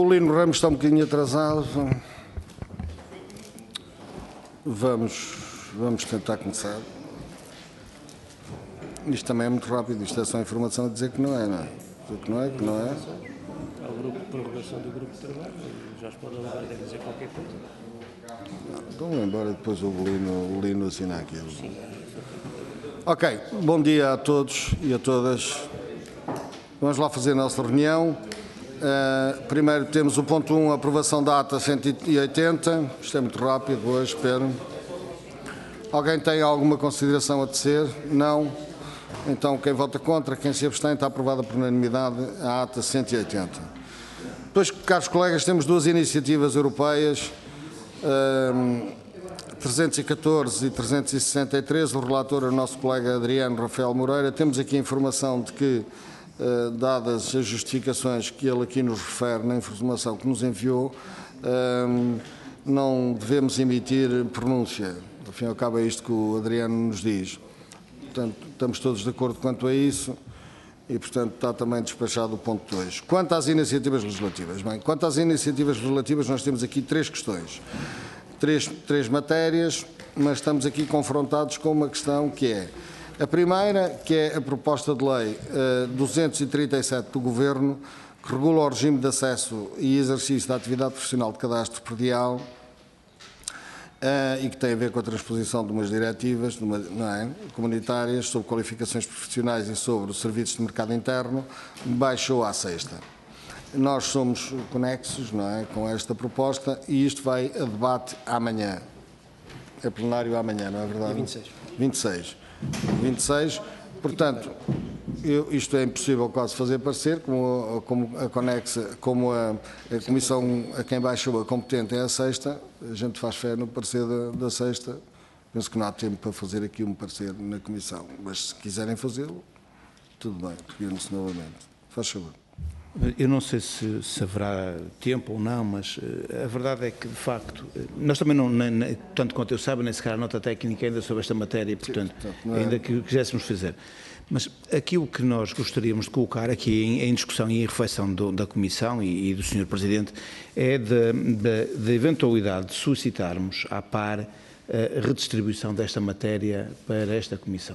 o Lino Ramos está um bocadinho atrasado. Vamos tentar começar. Isto também é muito rápido, isto é só informação a dizer que não é, não é? Que não é, que não é. Há o grupo de prorrogação do grupo de trabalho, já se pode alegar a dizer qualquer coisa. Então vou embora depois o Lino assinar aquilo. Sim. Ok, bom dia a todos e a todas. Vamos lá fazer a nossa reunião. Primeiro temos o ponto 1, aprovação da ata 180. Isto é muito rápido hoje, espero. Alguém tem alguma consideração a tecer? Não? Então, quem vota contra, quem se abstém, está aprovada por unanimidade a ata 180. Depois, caros colegas, temos duas iniciativas europeias, 314 e 363. O relator é o nosso colega Adriano Rafael Moreira. Temos aqui a informação de que, dadas as justificações que ele aqui nos refere na informação que nos enviou, não devemos emitir pronúncia. Ao fim e ao cabo é isto que o Adriano nos diz. Portanto, estamos todos de acordo quanto a isso e, portanto, está também despachado o ponto 2. Quanto às iniciativas legislativas, bem, quanto às iniciativas legislativas, nós temos aqui três questões, três matérias, mas estamos aqui confrontados com uma questão que é a primeira, que é a proposta de lei 237 do Governo, que regula o regime de acesso e exercício da atividade profissional de cadastro predial, e que tem a ver com a transposição de umas diretivas comunitárias sobre qualificações profissionais e sobre os serviços de mercado interno, baixou à sexta. Nós somos conexos com esta proposta e isto vai a debate amanhã. É plenário amanhã, não é verdade? 26. 26. Portanto, isto é impossível quase fazer parecer, como a conexa, como a comissão a quem baixou a competente é a sexta, a gente faz fé no parecer da sexta. Penso que não há tempo para fazer aqui um parecer na comissão, mas se quiserem fazê-lo, tudo bem, reúne-se novamente. Faz favor. Eu não sei se haverá tempo ou não, mas a verdade é que, de facto, nós também não, tanto quanto eu saiba, nem sequer há nota técnica ainda sobre esta matéria, portanto, ainda que quiséssemos fazer. Mas aquilo que nós gostaríamos de colocar aqui em discussão e em reflexão da Comissão e do Sr. Presidente é da eventualidade de solicitarmos à par a redistribuição desta matéria para esta Comissão.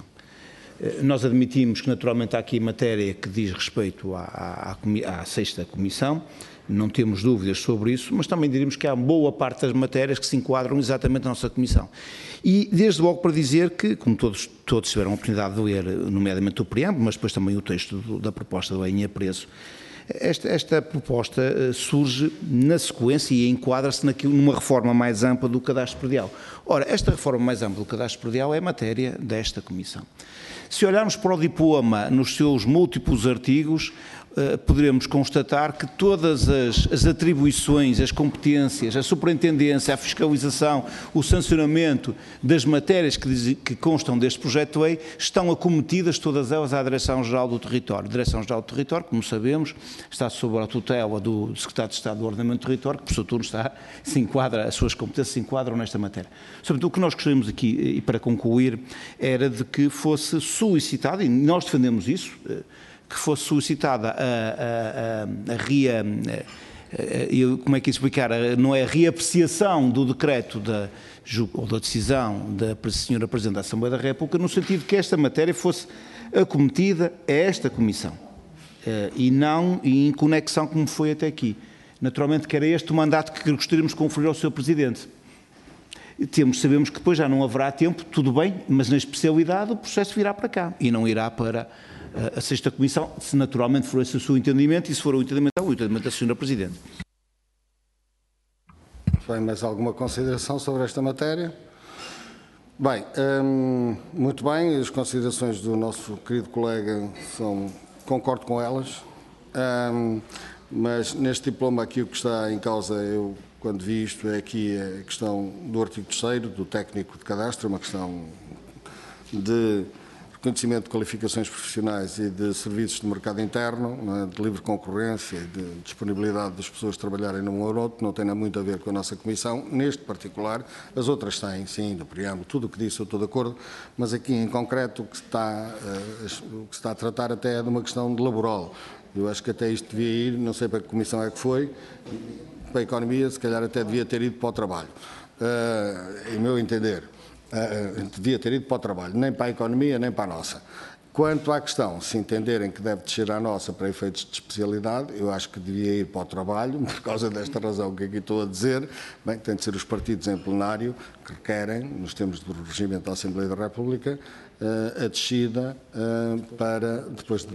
Nós admitimos que naturalmente há aqui matéria que diz respeito à sexta Comissão, não temos dúvidas sobre isso, mas também diríamos que há boa parte das matérias que se enquadram exatamente na nossa Comissão. E desde logo para dizer que, como todos tiveram a oportunidade de ler, nomeadamente o preâmbulo, mas depois também o texto da proposta de lei em apreço, esta proposta surge na sequência e enquadra-se numa reforma mais ampla do cadastro predial. Ora, esta reforma mais ampla do cadastro predial é matéria desta Comissão. Se olharmos para o diploma nos seus múltiplos artigos, poderemos constatar que todas as atribuições, as competências, a superintendência, a fiscalização, o sancionamento das matérias que constam deste projeto de lei estão acometidas todas elas à Direção-Geral do Território. A Direção-Geral do Território, como sabemos, está sob a tutela do Secretário de Estado do Ordenamento do Território, que por seu turno as suas competências se enquadram nesta matéria. Sobretudo o que nós gostaríamos aqui, e para concluir, era de que fosse solicitado, e nós defendemos isso, que fosse solicitada como é que explicar, não é a reapreciação do decreto ou da decisão da Sra. Presidente da Assembleia da República, no sentido que esta matéria fosse acometida a esta Comissão e não em conexão como foi até aqui. Naturalmente que era este o mandato que gostaríamos de conferir ao Sr. Presidente. Sabemos que depois já não haverá tempo, tudo bem, mas na especialidade o processo virá para cá e não irá para a sexta Comissão, se naturalmente for esse o seu entendimento e se for o entendimento da Sra. Presidente. Bem, mais alguma consideração sobre esta matéria? Bem, muito bem, as considerações do nosso querido colega concordo com elas, mas neste diploma aqui o que está em causa, eu quando vi isto, é aqui a questão do artigo 3º, do técnico de cadastro, uma questão de reconhecimento de qualificações profissionais e de serviços de mercado interno, de livre concorrência e de disponibilidade das pessoas trabalharem num ou outro, não tem muito a ver com a nossa Comissão, neste particular. As outras têm, sim, do preâmbulo, tudo o que disse eu estou de acordo, mas aqui em concreto o que se está a tratar até é de uma questão de laboral. Eu acho que até isto devia ir, não sei para que comissão é que foi, para a Economia, se calhar até devia ter ido para o Trabalho, em meu entender. Devia ter ido para o Trabalho, nem para a Economia, nem para a nossa. Quanto à questão, se entenderem que deve descer à nossa para efeitos de especialidade, eu acho que devia ir para o Trabalho, por causa desta razão que aqui estou a dizer. Bem, tem de ser os partidos em plenário que requerem, nos termos do regimento da Assembleia da República, a descida para, depois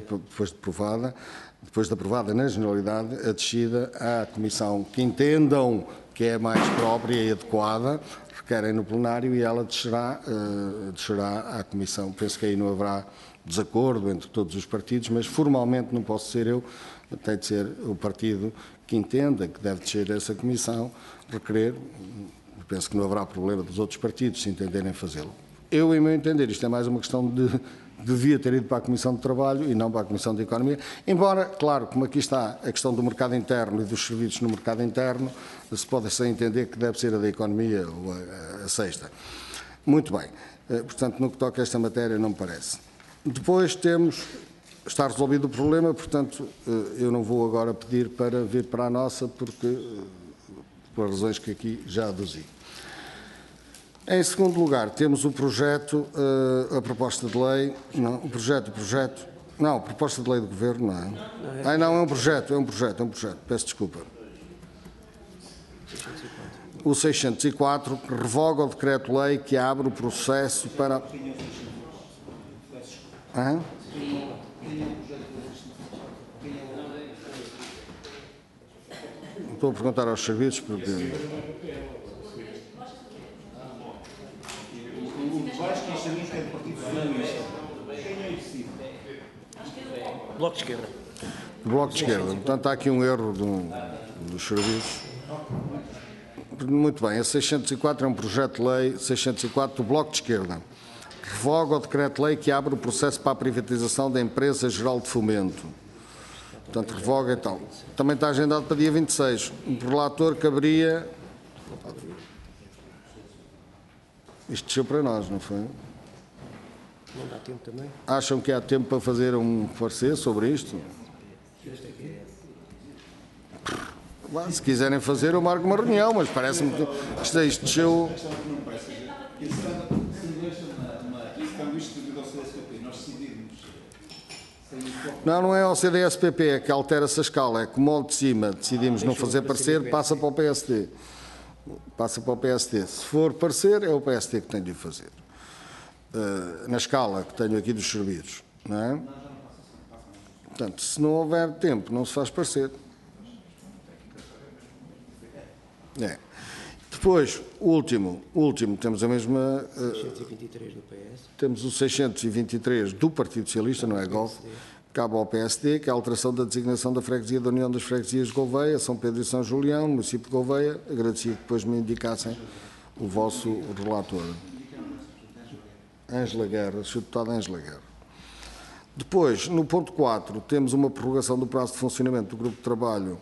de aprovada na generalidade, a descida à comissão que entendam que é mais própria e adequada, requerem no plenário e ela descerá à comissão. Penso que aí não haverá desacordo entre todos os partidos, mas formalmente não posso ser eu, tem de ser o partido que entenda que deve descer essa comissão, requerer. Penso que não haverá problema dos outros partidos se entenderem fazê-lo. Eu, em meu entender, isto é mais uma questão de devia ter ido para a Comissão de Trabalho e não para a Comissão de Economia, embora, claro, como aqui está a questão do mercado interno e dos serviços no mercado interno, se pode ser entender que deve ser a da Economia ou a sexta. Muito bem. Portanto, no que toca a esta matéria, não me parece. Depois está resolvido o problema, portanto, eu não vou agora pedir para vir para a nossa, porque, por razões que aqui já aduzi. Em segundo lugar, temos o projeto, a proposta de lei, não, o projeto, não, a proposta de lei do Governo, não é? Não, é um projeto, peço desculpa. O 604, que revoga o decreto-lei que abre o processo para... Hã? Estou a perguntar aos serviços, porque... Bloco de Esquerda. Bloco de Esquerda. Portanto, há aqui um erro dos serviços. Muito bem, a 604 é um projeto de lei 604 do Bloco de Esquerda. Revoga o decreto-lei que abre o processo para a privatização da Empresa Geral de Fomento. Portanto, revoga então. Também está agendado para dia 26. O relator caberia... Isto desceu para nós, não foi? Não dá tempo também? Acham que há tempo para fazer um parecer sobre isto? Se quiserem fazer, eu marco uma reunião, mas parece-me que isto desceu... Não é ao CDS-PP, é que altera-se a escala, é que o molde de cima decidimos não fazer parecer, passa para o PSD. Passa para o PSD. Se for parecer, é o PSD que tem de o fazer. Na escala que tenho aqui dos serviços, não é? Portanto, se não houver tempo, não se faz parecer. Depois, último, temos a mesma... 623 do PS. Temos o 623 do Partido Socialista, não é GOV, cabe ao PSD, que é a alteração da designação da freguesia da União das Freguesias de Gouveia, São Pedro e São Julião, município de Gouveia. Agradecia que depois me indicassem o vosso relator. Ângela Guerra, Sr. Deputado Ângela Guerra. Depois, no ponto 4, temos uma prorrogação do prazo de funcionamento do grupo de trabalho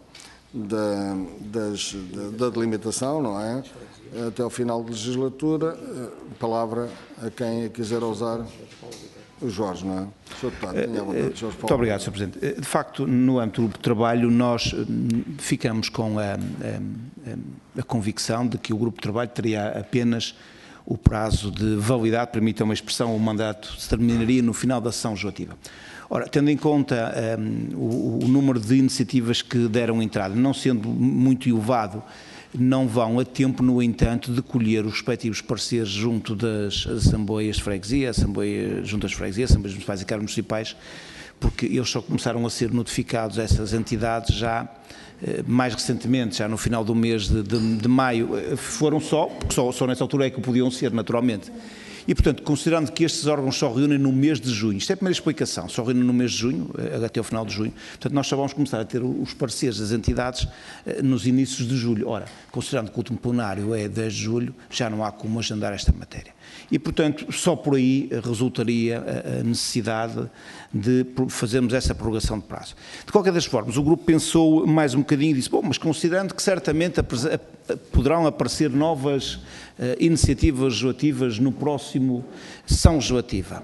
da delimitação, não é? Até ao final da legislatura. Palavra a quem a quiser usar. O Jorge, não é? Sr. Deputado, tenha a vontade. Jorge Paulo. Muito obrigado, Sr. Presidente. De facto, no âmbito do grupo de trabalho, nós ficamos com a convicção de que o grupo de trabalho teria apenas o prazo de validade, permita uma expressão, o mandato se terminaria no final da sessão legislativa. Ora, tendo em conta o número de iniciativas que deram entrada, não sendo muito elevado, não vão a tempo, no entanto, de colher os respectivos pareceres junto das Assembleias de Freguesia, junto às Freguesias, Assembleias Municipais e Câmaras Municipais, porque eles só começaram a ser notificados, essas entidades, já mais recentemente, já no final do mês de maio, foram porque só nessa altura é que podiam ser, naturalmente. E, portanto, considerando que estes órgãos só reúnem no mês de junho, isto é a primeira explicação, só reúnem no mês de junho, até o final de junho, portanto, nós só vamos começar a ter os pareceres das entidades nos inícios de julho. Ora, considerando que o último plenário é 10 de julho, já não há como agendar esta matéria. E, portanto, só por aí resultaria a necessidade de fazermos essa prorrogação de prazo. De qualquer das formas, o grupo pensou mais um bocadinho e disse, bom, mas considerando que certamente poderão aparecer novas iniciativas legislativas no próximo sessão legislativa,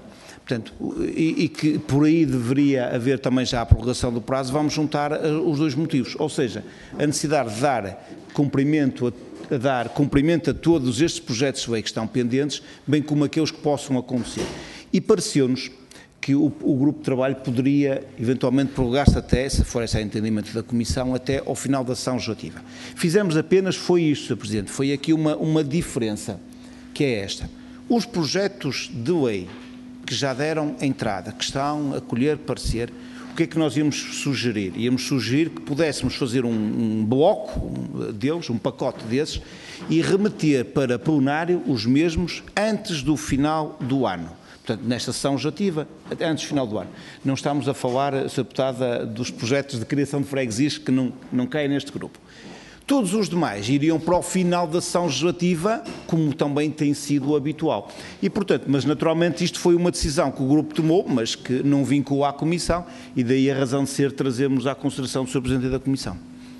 Portanto, e que por aí deveria haver também já a prorrogação do prazo, vamos juntar os dois motivos, ou seja, a necessidade de dar cumprimento a todos estes projetos de lei que estão pendentes, bem como aqueles que possam acontecer. E pareceu-nos que o grupo de trabalho poderia eventualmente prorrogar-se até, se for esse o entendimento da Comissão, até ao final da sessão legislativa. Fizemos apenas, foi isto, Sr. Presidente, foi aqui uma diferença, que é esta. Os projetos de lei que já deram entrada, que estão a colher parecer, o que é que nós íamos sugerir? Íamos sugerir que pudéssemos fazer um bloco deles, um pacote desses, e remeter para plenário os mesmos antes do final do ano. Portanto, nesta sessão legislativa, antes do final do ano. Não estamos a falar, Sra. Deputada, dos projetos de criação de freguesias que não caem neste grupo. Todos os demais iriam para o final da sessão legislativa, como também tem sido o habitual. E, portanto, mas naturalmente isto foi uma decisão que o grupo tomou, mas que não vinculou à Comissão, e daí a razão de ser trazermos à consideração do Sr. Presidente da Comissão.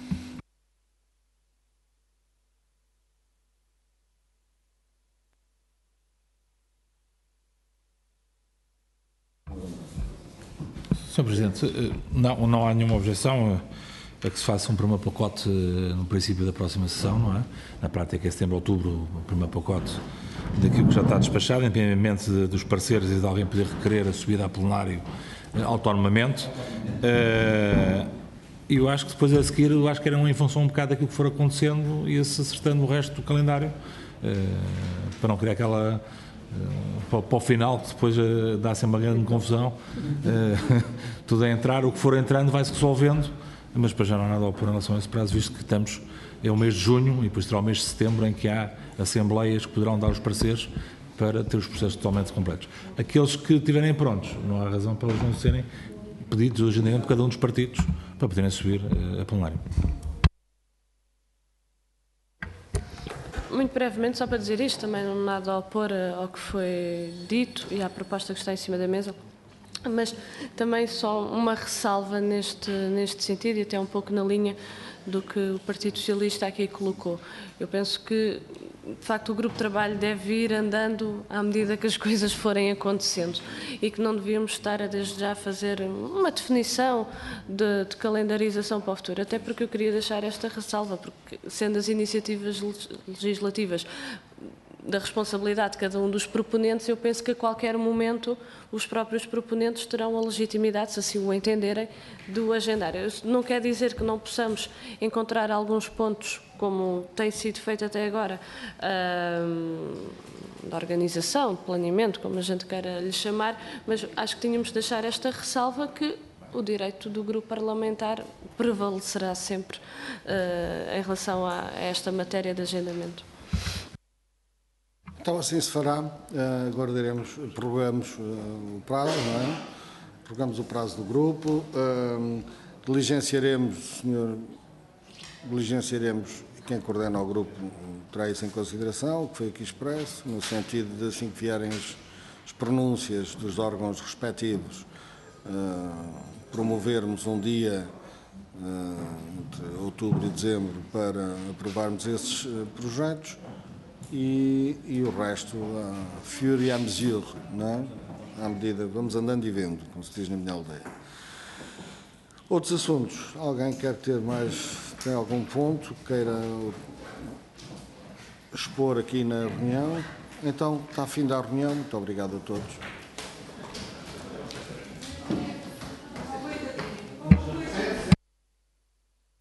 Sr. Presidente, não há nenhuma objeção a que se faça um primeiro pacote no princípio da próxima sessão, não é? Na prática é setembro, outubro, o primeiro pacote daquilo que já está despachado, independentemente dos parceiros e de alguém poder requerer a subida a plenário autonomamente. E eu acho que depois a seguir, eu acho que era em função um bocado daquilo que for acontecendo e se acertando o resto do calendário, para não criar aquela... para o final, que depois dá sempre uma grande confusão, tudo a entrar, o que for entrando vai-se resolvendo, mas para já não há nada a opor em relação a esse prazo, visto que estamos, é o mês de junho e depois será o mês de setembro em que há assembleias que poderão dar os pareceres para ter os processos totalmente completos. Aqueles que estiverem prontos, não há razão para eles não serem pedidos de agendamento por cada um dos partidos para poderem subir a plenário. Muito brevemente, só para dizer isto, também não nada a opor ao que foi dito e à proposta que está em cima da mesa, mas também só uma ressalva neste sentido e até um pouco na linha do que o Partido Socialista aqui colocou. Eu penso que, de facto, o grupo de trabalho deve ir andando à medida que as coisas forem acontecendo e que não devíamos estar a desde já fazer uma definição de calendarização para o futuro, até porque eu queria deixar esta ressalva, porque sendo as iniciativas legislativas da responsabilidade de cada um dos proponentes, eu penso que a qualquer momento os próprios proponentes terão a legitimidade, se assim o entenderem, de o agendar. Isso não quer dizer que não possamos encontrar alguns pontos, como tem sido feito até agora, de organização, de planeamento, como a gente queira lhe chamar, mas acho que tínhamos de deixar esta ressalva que o direito do grupo parlamentar prevalecerá sempre em relação a esta matéria de agendamento. Então assim se fará, agora prorrogamos o prazo, não é? Prorrogamos o prazo do grupo, diligenciaremos, quem coordena o grupo terá isso em consideração, o que foi aqui expresso, no sentido de assim que vierem as pronúncias dos órgãos respectivos, promovermos um dia entre outubro e dezembro para aprovarmos esses projetos. E o resto, fur et à mesure, não é? À medida, vamos andando e vendo, como se diz na minha aldeia. Outros assuntos? Alguém quer tem algum ponto que queira expor aqui na reunião? Então, está a fim da reunião. Muito obrigado a todos.